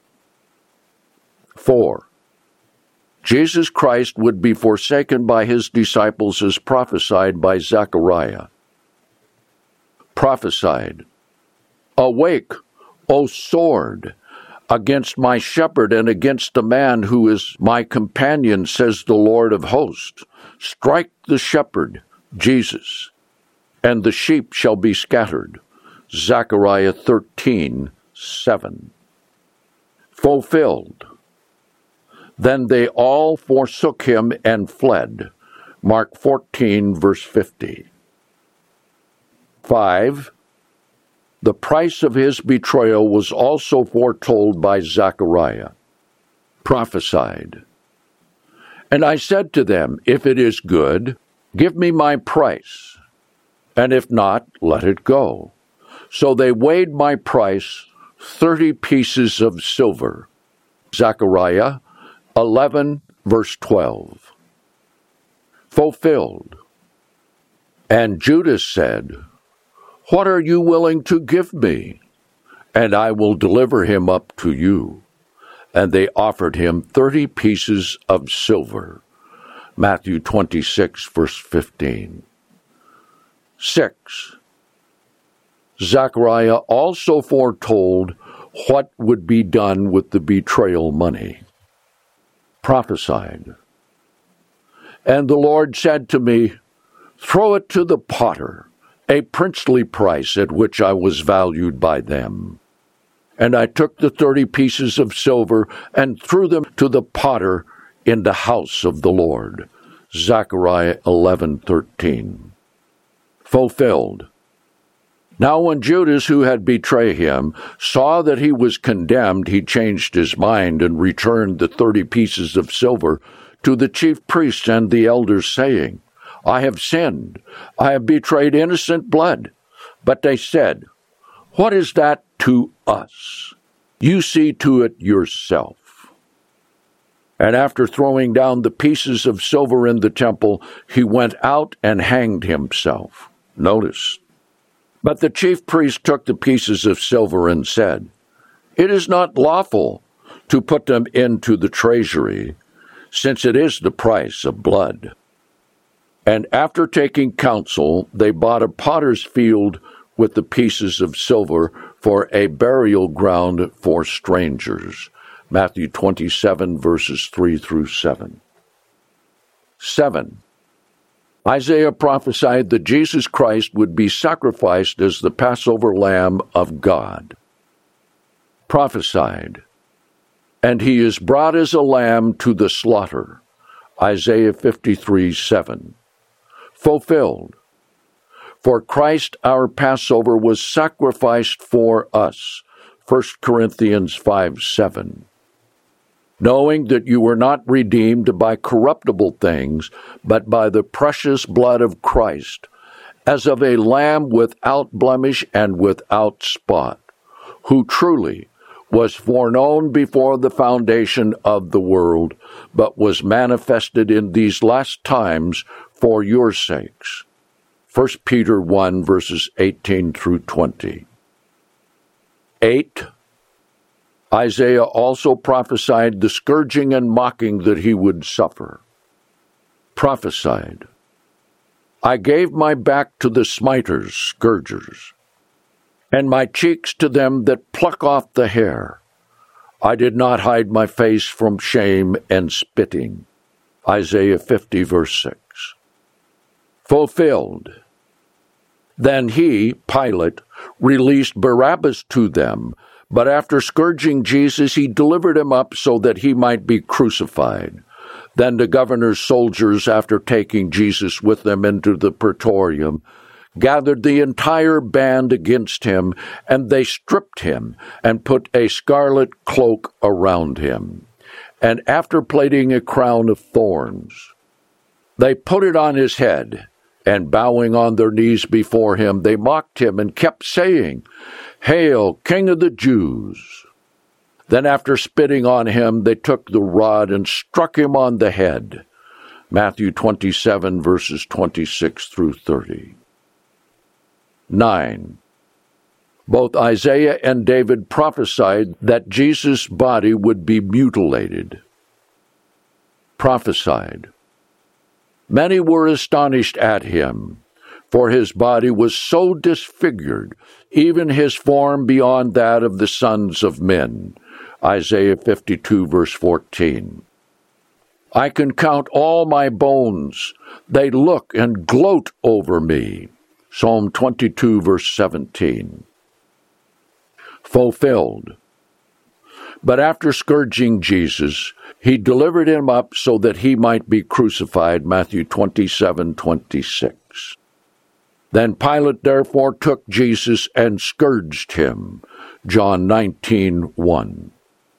4. Jesus Christ would be forsaken by his disciples as prophesied by Zechariah. Prophesied. Awake, O sword, against my shepherd and against the man who is my companion, says the Lord of hosts. Strike the shepherd, Jesus, and the sheep shall be scattered. Zechariah 13:7. Fulfilled. Then they all forsook him and fled. Mark 14, verse 50. 5. The price of his betrayal was also foretold by Zechariah. Prophesied. And I said to them, if it is good, give me my price, and if not, let it go. So they weighed my price, 30 pieces of silver. Zechariah 11, verse 12. Fulfilled. And Judas said, what are you willing to give me? And I will deliver him up to you. And they offered him 30 pieces of silver. Matthew 26, verse 15. 6. Zechariah also foretold what would be done with the betrayal money. Prophesied. And the Lord said to me, throw it to the potter, a princely price at which I was valued by them. And I took the 30 pieces of silver and threw them to the potter in the house of the Lord. Zechariah 11:13. Fulfilled. Now when Judas, who had betrayed him, saw that he was condemned, he changed his mind and returned the 30 pieces of silver to the chief priests and the elders, saying, I have sinned. I have betrayed innocent blood. But they said, what is that to us? You see to it yourself. And after throwing down the pieces of silver in the temple, he went out and hanged himself. Notice. But the chief priest took the pieces of silver and said, it is not lawful to put them into the treasury, since it is the price of blood. And after taking counsel, they bought a potter's field with the pieces of silver for a burial ground for strangers. Matthew 27, verses 3 through 7. 7. Isaiah prophesied that Jesus Christ would be sacrificed as the Passover Lamb of God. Prophesied. And he is brought as a lamb to the slaughter. Isaiah 53:7. Fulfilled. For Christ our Passover was sacrificed for us. 1 Corinthians 5:7. Knowing that you were not redeemed by corruptible things, but by the precious blood of Christ, as of a lamb without blemish and without spot, who truly was foreknown before the foundation of the world, but was manifested in these last times for your sakes. 1 Peter 1, verses 18 through 20. 8. Isaiah also prophesied the scourging and mocking that he would suffer. Prophesied, I gave my back to the smiters, scourgers, and my cheeks to them that pluck off the hair. I did not hide my face from shame and spitting. Isaiah 50, verse 6. Fulfilled. Then he, Pilate, released Barabbas to them, but after scourging Jesus, he delivered him up so that he might be crucified. Then the governor's soldiers, after taking Jesus with them into the praetorium, gathered the entire band against him, and they stripped him and put a scarlet cloak around him. And after plaiting a crown of thorns, they put it on his head, and bowing on their knees before him, they mocked him and kept saying, Hail, King of the Jews! Then after spitting on him, they took the rod and struck him on the head. Matthew 27, verses 26 through 30. 9. Both Isaiah and David prophesied that Jesus' body would be mutilated. Prophesied. Many were astonished at him, for his body was so disfigured, even his form beyond that of the sons of men. Isaiah 52, verse 14. I can count all my bones. They look and gloat over me. Psalm 22, verse 17. Fulfilled. But after scourging Jesus, he delivered him up so that he might be crucified. Matthew 27, 26. Then Pilate therefore took Jesus and scourged him. John 19, 1.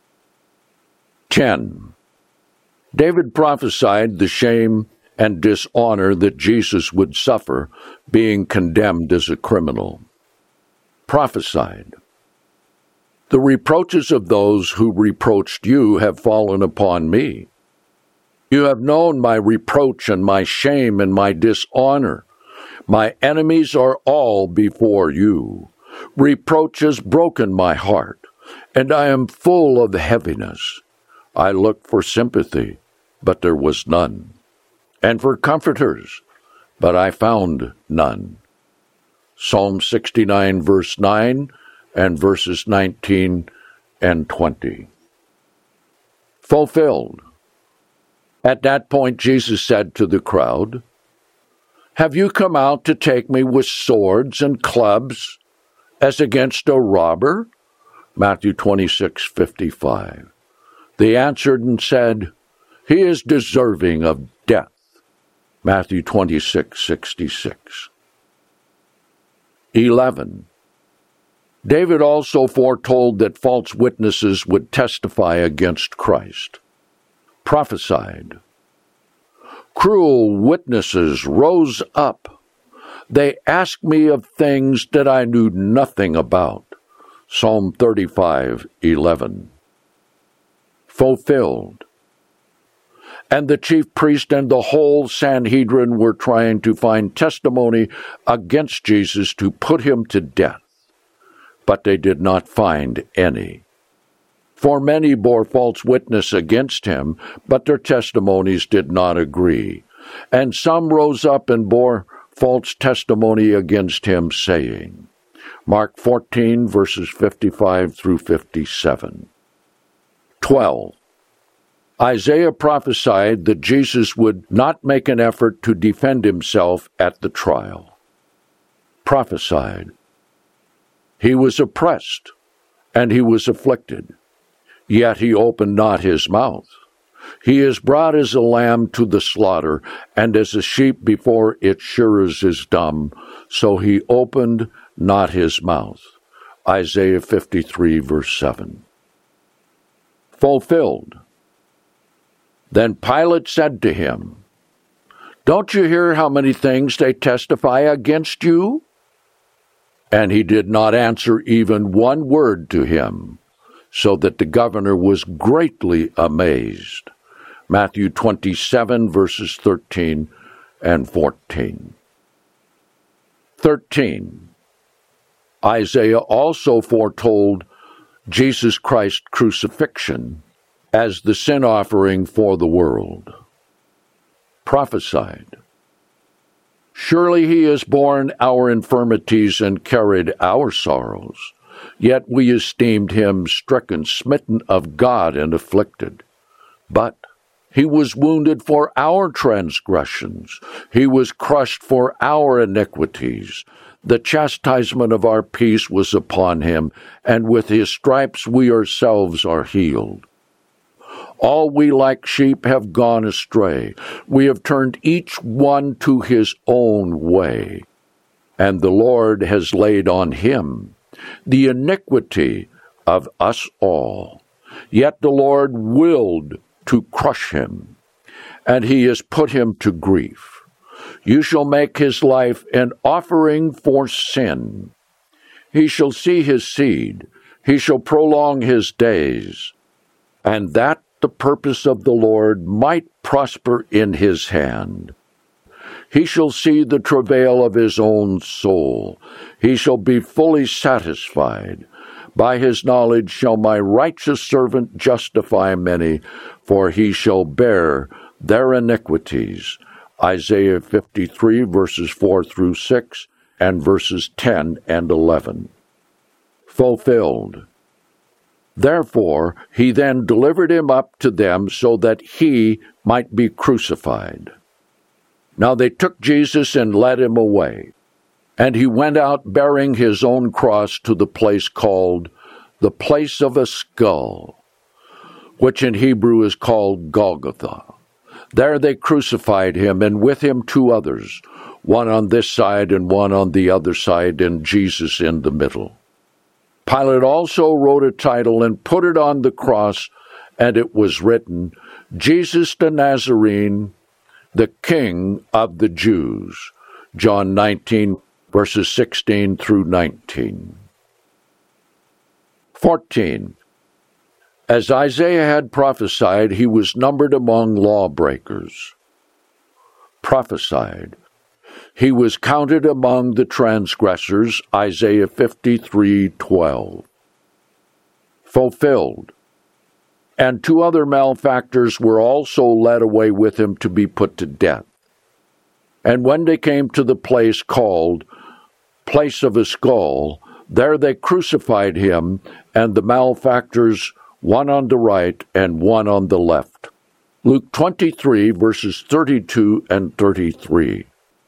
10. David prophesied the shame and dishonor that Jesus would suffer, being condemned as a criminal. Prophesied. The reproaches of those who reproached you have fallen upon me. You have known my reproach and my shame and my dishonor. My enemies are all before you. Reproach has broken my heart, and I am full of heaviness. I looked for sympathy, but there was none, and for comforters, but I found none. Psalm 69, verse 9, and verses 19 and 20. Fulfilled. At that point, Jesus said to the crowd, Have you come out to take me with swords and clubs, as against a robber? Matthew 26:55. They answered and said, He is deserving of death. Matthew 26:66. 11. David also foretold that false witnesses would testify against Christ. Prophesied. Cruel witnesses rose up. They asked me of things that I knew nothing about. Psalm 35:11. Fulfilled. And the chief priest and the whole Sanhedrin were trying to find testimony against Jesus to put him to death, but they did not find any. For many bore false witness against him, but their testimonies did not agree. And some rose up and bore false testimony against him, saying, Mark 14, verses 55 through 57. 12. Isaiah prophesied that Jesus would not make an effort to defend himself at the trial. Prophesied. He was oppressed, and he was afflicted, yet he opened not his mouth. He is brought as a lamb to the slaughter, and as a sheep before its shearers is dumb, so he opened not his mouth. Isaiah 53, verse 7. Fulfilled. Then Pilate said to him, Don't you hear how many things they testify against you?" And he did not answer even one word to him, so that the governor was greatly amazed. Matthew 27, verses 13 and 14. 13. Isaiah also foretold Jesus Christ's crucifixion as the sin offering for the world. Prophesied, "Surely he has borne our infirmities and carried our sorrows, yet we esteemed him stricken, smitten of God, and afflicted. But he was wounded for our transgressions, he was crushed for our iniquities. The chastisement of our peace was upon him, and with his stripes we ourselves are healed. All we like sheep have gone astray. We have turned each one to his own way. And the Lord has laid on him the iniquity of us all. Yet the Lord willed to crush him, and he has put him to grief. You shall make his life an offering for sin. He shall see his seed. He shall prolong his days, and that the purpose of the Lord might prosper in his hand. He shall see the travail of his own soul. He shall be fully satisfied. By his knowledge shall my righteous servant justify many, for he shall bear their iniquities." Isaiah 53, verses 4 through 6, and verses 10 and 11. Fulfilled. Therefore he then delivered him up to them so that he might be crucified. Now they took Jesus and led him away, and he went out bearing his own cross to the place called the Place of a Skull, which in Hebrew is called Golgotha. There they crucified him, and with him two others, one on this side and one on the other side, and Jesus in the middle. Pilate also wrote a title and put it on the cross, and it was written, "Jesus the Nazarene, the King of the Jews." John 19, verses 16 through 19. 14. As Isaiah had prophesied, he was numbered among lawbreakers. Prophesied. He was counted among the transgressors. Isaiah 53:12. Fulfilled. And two other malefactors were also led away with him to be put to death. And when they came to the place called Place of a Skull, there they crucified him, and the malefactors, one on the right and one on the left. Luke 23, verses 32 and 33.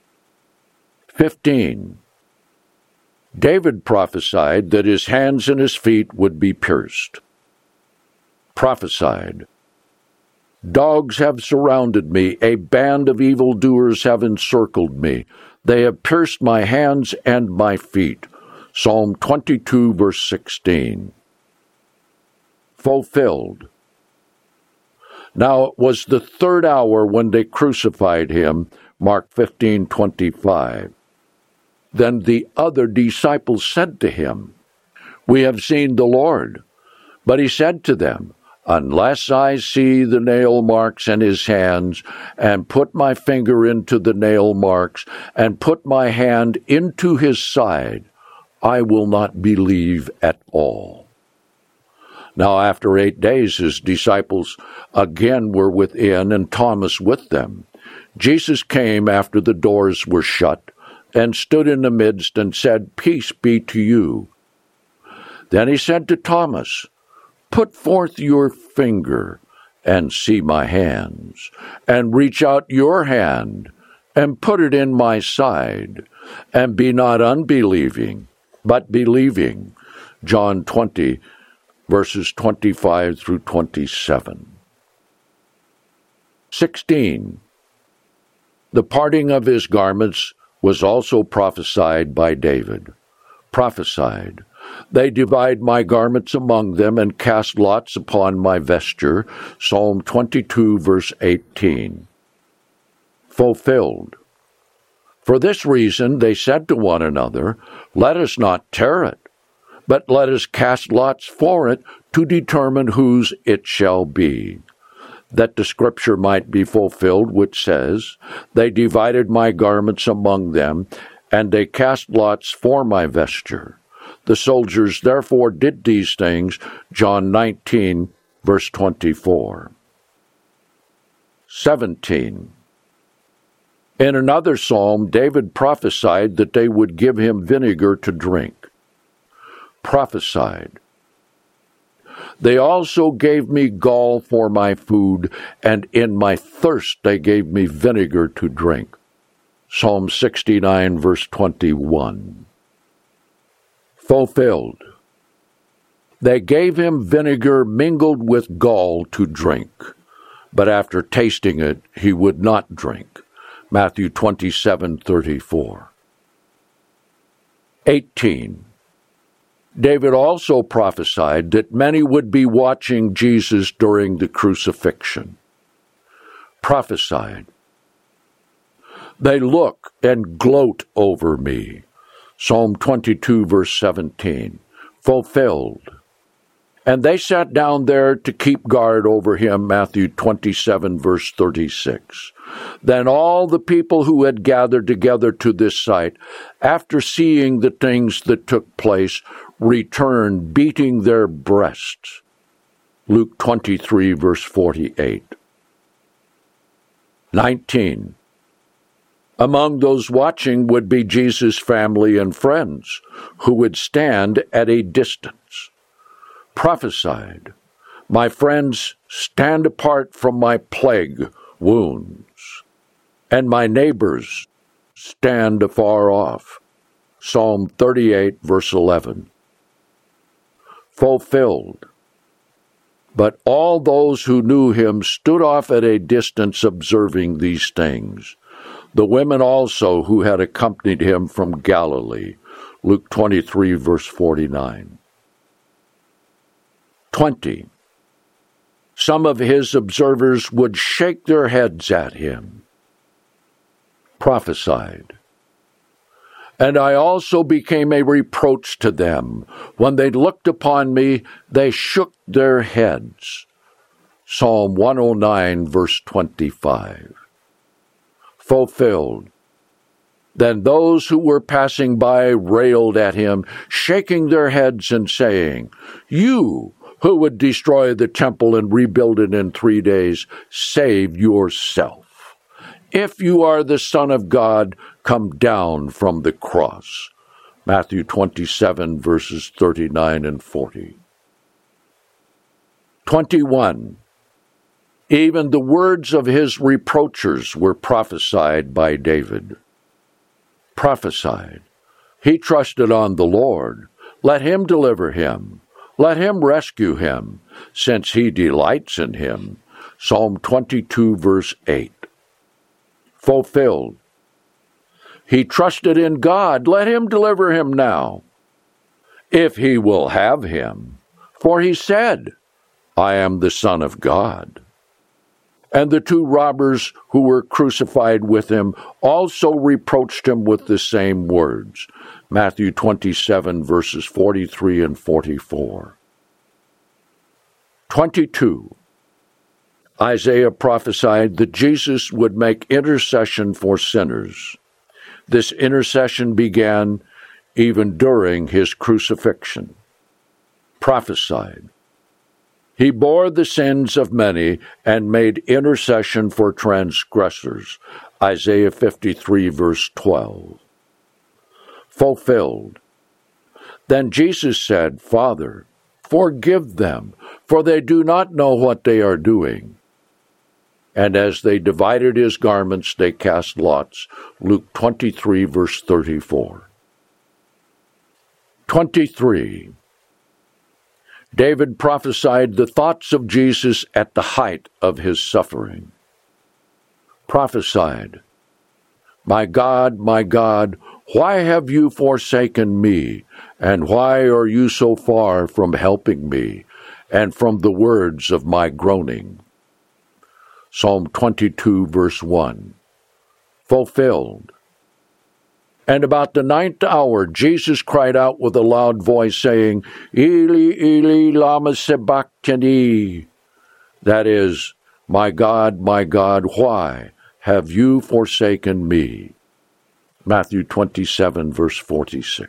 15. David prophesied that his hands and his feet would be pierced. Prophesied. Dogs have surrounded me, a band of evildoers have encircled me. They have pierced my hands and my feet. Psalm 22, verse 16. Fulfilled. Now it was the third hour when they crucified him, Mark 15:25. Then the other disciples said to him, "We have seen the Lord." But he said to them, "Unless I see the nail marks in his hands, and put my finger into the nail marks, and put my hand into his side, I will not believe at all." Now after 8 days his disciples again were within, and Thomas with them. Jesus came after the doors were shut, and stood in the midst, and said, "Peace be to you." Then he said to Thomas, "Put forth your finger, and see my hands, and reach out your hand, and put it in my side, and be not unbelieving, but believing." John 20, verses 25 through 27. 16. The parting of his garments was also prophesied by David. Prophesied. They divide my garments among them, and cast lots upon my vesture. Psalm 22, verse 18. fulfilled. For this reason they said to one another, "Let us not tear it, but let us cast lots for it to determine whose it shall be." That the scripture might be fulfilled, which says, "They divided my garments among them, and they cast lots for my vesture." The soldiers therefore did these things. John 19, verse 24. 17. In another psalm, David prophesied that they would give him vinegar to drink. Prophesied. They also gave me gall for my food, and in my thirst they gave me vinegar to drink. Psalm 69, verse 21. Fulfilled. They gave him vinegar mingled with gall to drink, but after tasting it, he would not drink. Matthew 27:34. 18. David also prophesied that many would be watching Jesus during the crucifixion. Prophesied. They look and gloat over me. Psalm 22, verse 17. Fulfilled. And they sat down there to keep guard over him. Matthew 27, verse 36. Then all the people who had gathered together to this sight, after seeing the things that took place, returned beating their breasts. Luke 23, verse 48. 19. Among those watching would be Jesus' family and friends, who would stand at a distance. Prophesied. My friends, stand apart from my plague wounds, and my neighbors stand afar off. Psalm 38, verse 11. Fulfilled. But all those who knew him stood off at a distance observing these things. The women also who had accompanied him from Galilee. Luke 23, verse 49. 20. Some of his observers would shake their heads at him. Prophesied. And I also became a reproach to them. When they looked upon me, they shook their heads. Psalm 109, verse 25. Fulfilled. Then those who were passing by railed at him, shaking their heads and saying, "You who would destroy the temple and rebuild it in 3 days, save yourself. If you are the Son of God, come down from the cross." Matthew 27, verses 39 and 40. 21. Even the words of his reproachers were prophesied by David. Prophesied. He trusted on the Lord. Let him deliver him. Let him rescue him, since he delights in him. Psalm 22, verse 8. Fulfilled. He trusted in God. Let him deliver him now, if he will have him. For he said, "I am the Son of God." And the 2 robbers who were crucified with him also reproached him with the same words. Matthew 27, verses 43 and 44. 22. Isaiah prophesied that Jesus would make intercession for sinners. This intercession began even during his crucifixion. Prophesied. He bore the sins of many and made intercession for transgressors. Isaiah 53, verse 12. Fulfilled. Then Jesus said, "Father, forgive them, for they do not know what they are doing." And as they divided his garments, they cast lots. Luke 23, verse 34. 23. David prophesied the thoughts of Jesus at the height of his suffering. Prophesied, my God, why have you forsaken me? And why are you so far from helping me, and from the words of my groaning?" Psalm 22, verse 1. fulfilled. And about the 9th hour, Jesus cried out with a loud voice, saying, Eli, Eli, lama sabachthani. That is, my God, why have you forsaken me? Matthew 27, verse 46.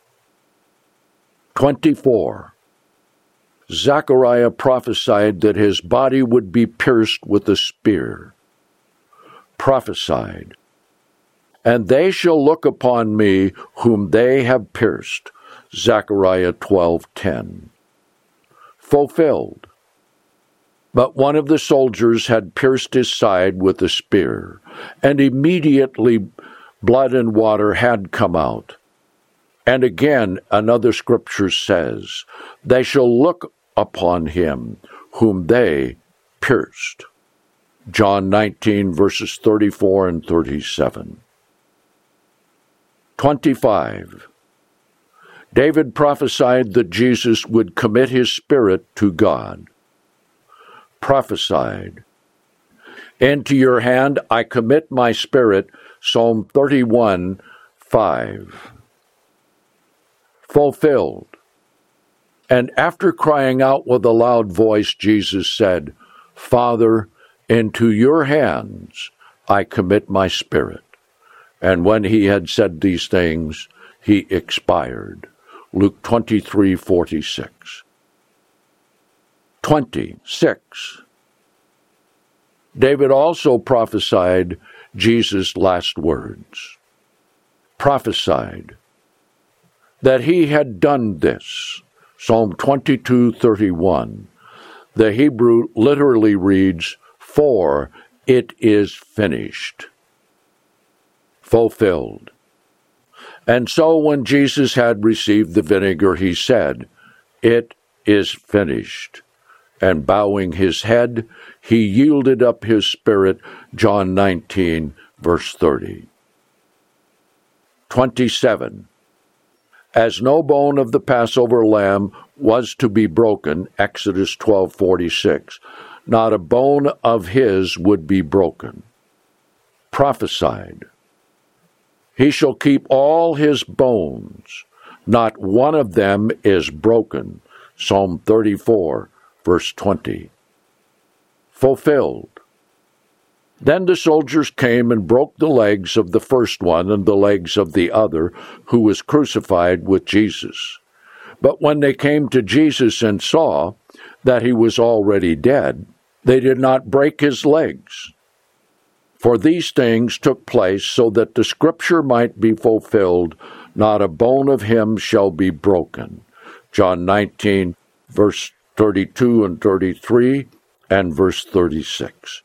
24. Zechariah prophesied that his body would be pierced with a spear. Prophesied. And they shall look upon me whom they have pierced. Zechariah 12:10. Fulfilled. But one of the soldiers had pierced his side with a spear, and immediately blood and water had come out. And again another scripture says, they shall look upon him whom they pierced. John 19, verses 34 and 37. 25. David prophesied that Jesus would commit his spirit to God. Prophesied. Into your hand I commit my spirit. Psalm 31, 5. Fulfilled. And after crying out with a loud voice, Jesus said, Father, into your hands I commit my spirit. And when he had said these things, he expired. Luke 23:46. 26. David also prophesied Jesus' last words. Prophesied that he had done this. Psalm 22:31. The Hebrew literally reads, For it is finished. Fulfilled. And so when Jesus had received the vinegar, he said, It is finished. And bowing his head, he yielded up his spirit. John 19, verse 30. 27. As no bone of the Passover lamb was to be broken, Exodus 12:46, not a bone of his would be broken. Prophesied. He shall keep all his bones. Not one of them is broken. Psalm 34, verse 20. Fulfilled. Then the soldiers came and broke the legs of the first one and the legs of the other, who was crucified with Jesus. But when they came to Jesus and saw that he was already dead, they did not break his legs. For these things took place so that the scripture might be fulfilled, not a bone of him shall be broken. John 19, verse 32 and 33, and verse 36.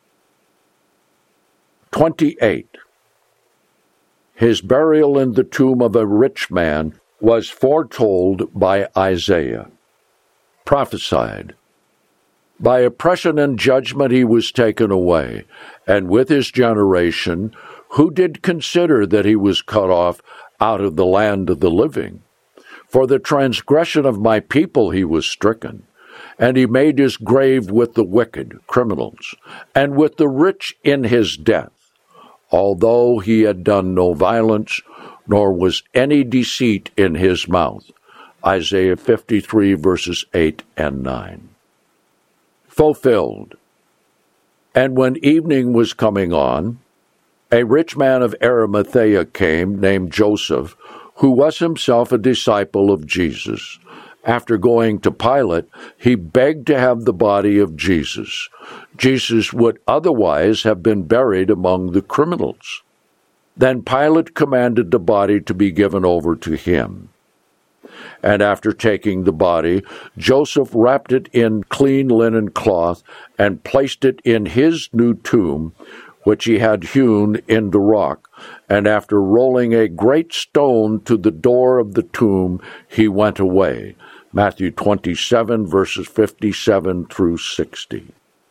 28. His burial in the tomb of a rich man was foretold by Isaiah. Prophesied. By oppression and judgment he was taken away, and with his generation, who did consider that he was cut off out of the land of the living? For the transgression of my people he was stricken, and he made his grave with the wicked, criminals, and with the rich in his death, although he had done no violence, nor was any deceit in his mouth. Isaiah 53, verses 8 and 9. Fulfilled. And when evening was coming on, a rich man of Arimathea came, named Joseph, who was himself a disciple of Jesus. After going to Pilate, he begged to have the body of Jesus. Jesus would otherwise have been buried among the criminals. Then Pilate commanded the body to be given over to him. And after taking the body, Joseph wrapped it in clean linen cloth and placed it in his new tomb, which he had hewn in the rock. And after rolling a great stone to the door of the tomb, he went away. Matthew 27, verses 57 through 60.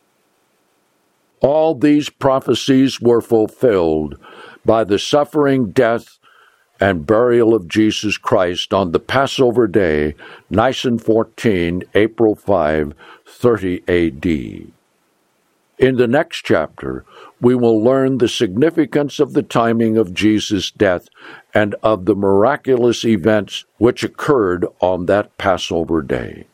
All these prophecies were fulfilled by the suffering, death, and burial of Jesus Christ on the Passover day, Nisan 14, April 5, 30 A.D. In the next chapter, we will learn the significance of the timing of Jesus' death and of the miraculous events which occurred on that Passover day.